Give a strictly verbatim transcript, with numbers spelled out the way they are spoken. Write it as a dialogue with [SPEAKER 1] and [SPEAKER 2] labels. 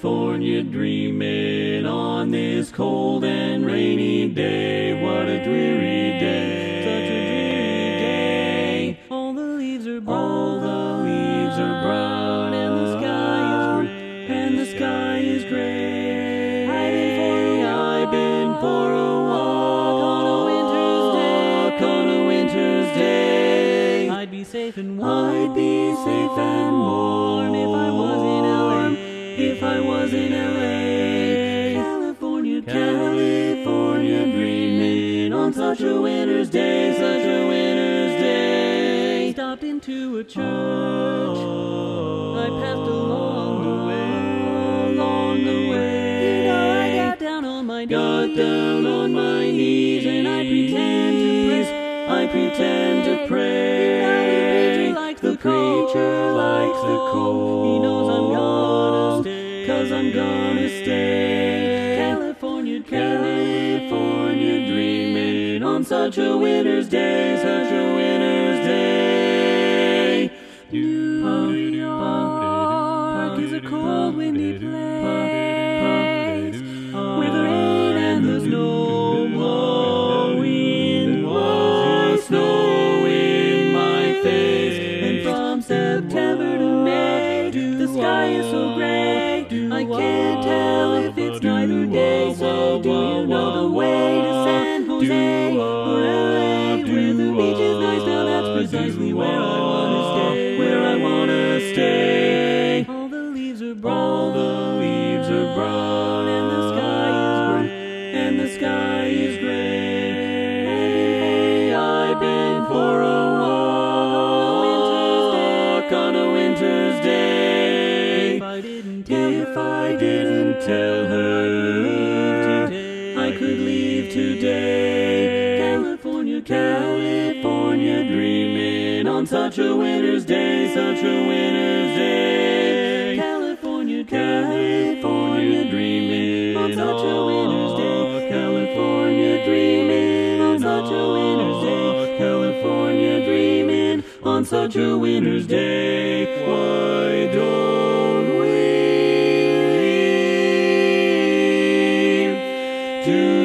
[SPEAKER 1] California dreaming on this cold and rainy day. What a dreary day,
[SPEAKER 2] such a dreary day. All the leaves are brown,
[SPEAKER 1] all the leaves are brown,
[SPEAKER 2] and the sky is gray,
[SPEAKER 1] and the sky is gray.
[SPEAKER 2] I've been for a walk,
[SPEAKER 1] I've been for a walk
[SPEAKER 2] on a winter's day,
[SPEAKER 1] on a winter's day.
[SPEAKER 2] I'd be safe and warm,
[SPEAKER 1] I'd be safe and warm
[SPEAKER 2] if I was in L A.
[SPEAKER 1] If I was in L A.
[SPEAKER 2] California,
[SPEAKER 1] California dreaming on such a winter's day, such a winter's day.
[SPEAKER 2] Stopped into a church,
[SPEAKER 1] Oh,
[SPEAKER 2] I passed along the way,
[SPEAKER 1] along the way.
[SPEAKER 2] You know I got down on my knees,
[SPEAKER 1] Got down on my knees,
[SPEAKER 2] and I pretend to pray.
[SPEAKER 1] I pretend to pray.
[SPEAKER 2] You know the preacher likes
[SPEAKER 1] the
[SPEAKER 2] the cold.
[SPEAKER 1] preacher likes the cold.
[SPEAKER 2] He knows I'm gonna stay,
[SPEAKER 1] 'cause I'm gonna stay.
[SPEAKER 2] California,
[SPEAKER 1] California dreaming on such a winter's day, such a winter's day.
[SPEAKER 2] New York is a cold, windy place with the rain and the snow blowing white snow in my face. And from September to May, the sky is so gray, I can't tell if it's night or day. So do you know the way to San Jose or L A, where the beach is nice? Now that's precisely where I wanna stay,
[SPEAKER 1] where I wanna stay.
[SPEAKER 2] All the leaves are brown,
[SPEAKER 1] All the leaves are brown,
[SPEAKER 2] and the sky is gray,
[SPEAKER 1] and the sky is gray. I've been for a walk on a winter's day.
[SPEAKER 2] If I didn't tell
[SPEAKER 1] If
[SPEAKER 2] her,
[SPEAKER 1] I didn't tell her
[SPEAKER 2] today,
[SPEAKER 1] I could leave today.
[SPEAKER 2] California,
[SPEAKER 1] California dreaming on such a winter's day, such a winter's day.
[SPEAKER 2] California,
[SPEAKER 1] California dreaming
[SPEAKER 2] on such a winter's day.
[SPEAKER 1] California dreaming
[SPEAKER 2] on such a winter's day.
[SPEAKER 1] California dreaming on such a winter's day. Why don't we leave to